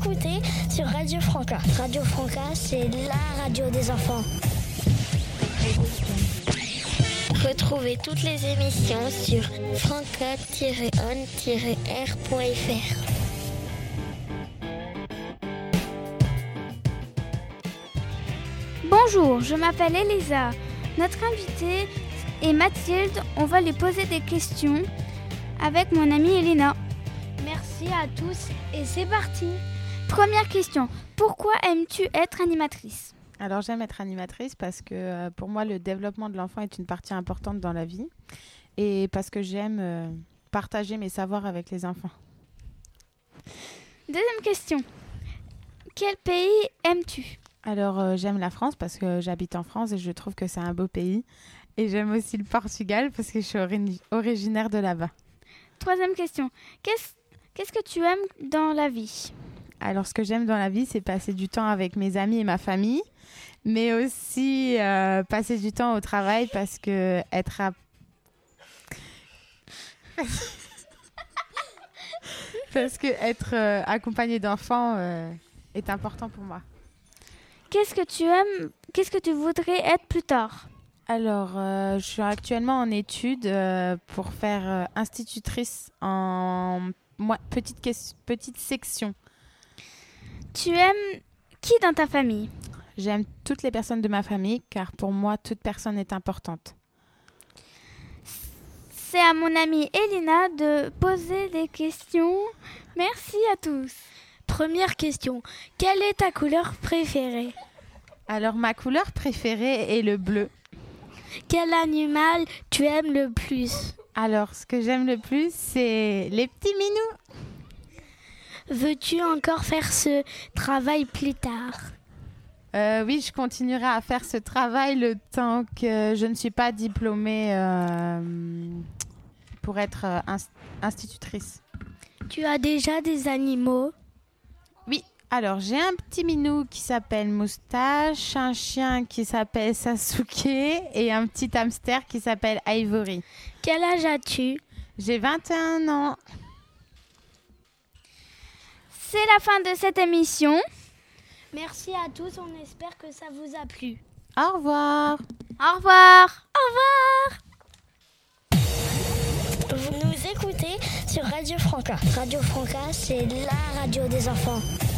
écoutez sur Radio Franca. Radio Franca, c'est la radio des enfants. Retrouvez toutes les émissions sur franca-on-r.fr. Bonjour, je m'appelle Elisa. Notre invitée est Mathilde. On va lui poser des questions avec mon amie Elena. Merci à tous et c'est parti. Première question, pourquoi aimes-tu être animatrice ? Alors j'aime être animatrice parce que pour moi le développement de l'enfant est une partie importante dans la vie et parce que j'aime partager mes savoirs avec les enfants. Deuxième question, quel pays aimes-tu ? Alors j'aime la France parce que j'habite en France et je trouve que c'est un beau pays. Et j'aime aussi le Portugal parce que je suis originaire de là-bas. Troisième question, qu'est-ce que tu aimes dans la vie ? Alors ce que j'aime dans la vie, c'est passer du temps avec mes amis et ma famille, mais aussi passer du temps au travail parce que être accompagné d'enfants est important pour moi. Qu'est-ce que tu aimes ? Qu'est-ce que tu voudrais être plus tard ? Alors, je suis actuellement en études pour faire institutrice en petite section. Tu aimes qui dans ta famille ? J'aime toutes les personnes de ma famille car pour moi, toute personne est importante. C'est à mon amie Elena de poser des questions. Merci à tous. Première question, quelle est ta couleur préférée ? Alors, ma couleur préférée est le bleu. Quel animal tu aimes le plus ? Alors, ce que j'aime le plus, c'est les petits minous. Veux-tu encore faire ce travail plus tard ? Oui, je continuerai à faire ce travail le temps que je ne suis pas diplômée pour être institutrice. Tu as déjà des animaux ? Oui, alors j'ai un petit minou qui s'appelle Moustache, un chien qui s'appelle Sasuke et un petit hamster qui s'appelle Ivory. Quel âge as-tu ? J'ai 21 ans. C'est la fin de cette émission. Merci à tous, on espère que ça vous a plu. Au revoir. Au revoir. Au revoir. Vous nous écoutez sur Radio Franca. Radio Franca, c'est la radio des enfants.